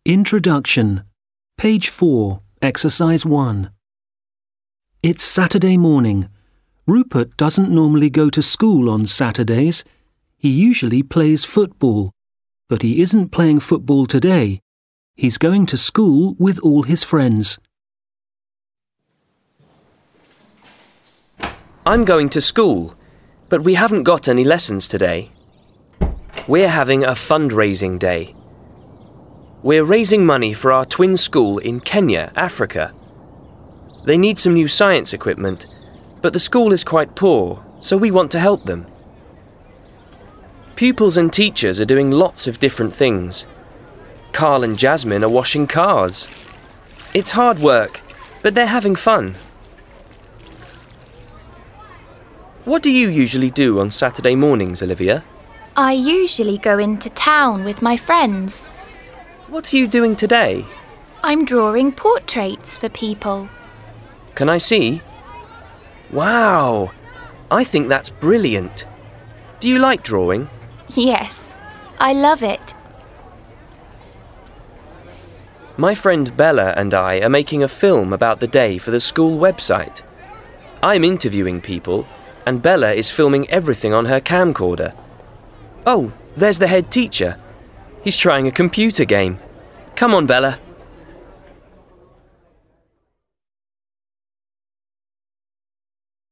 Introduction. Page 4, Exercise 1. It's Saturday morning. Rupert doesn't normally go to school on Saturdays. He usually plays football. But he isn't playing football today. He's going to school with all his friends. I'm going to school, but we haven't got any lessons today. We're having a fundraising day. We're raising money for our twin school in Kenya, Africa. They need some new science equipment, but the school is quite poor, so we want to help them. Pupils and teachers are doing lots of different things. Carl and Jasmine are washing cars. It's hard work, but they're having fun. What do you usually do on Saturday mornings, Olivia? I usually go into town with my friends. What are you doing today? I'm drawing portraits for people. Can I see? Wow! I think that's brilliant. Do you like drawing? Yes, I love it. My friend Bella and I are making a film about the day for the school website. I'm interviewing people, and Bella is filming everything on her camcorder. Oh, there's the head teacher. He's trying a computer game. Come on, Bella.